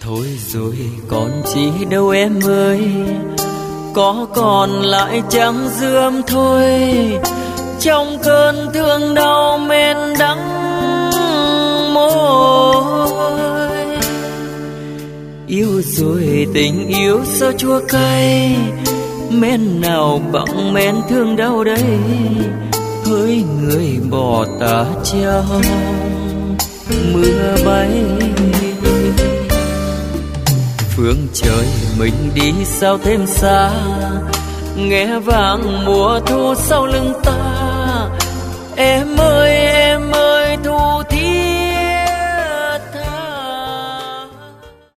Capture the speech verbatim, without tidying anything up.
Thôi rồi còn chi đâu em ơi, có còn lại chẳng dư âm thôi. Trong cơn thương đau men đắng môi, yêu rồi tình yêu sao chua cay, men nào bằng men thương đau đây. Hỡi người bỏ ta trong mưa bay, phương trời mình đi sao thêm xa, nghe vang mùa thu sau lưng ta. Em ơi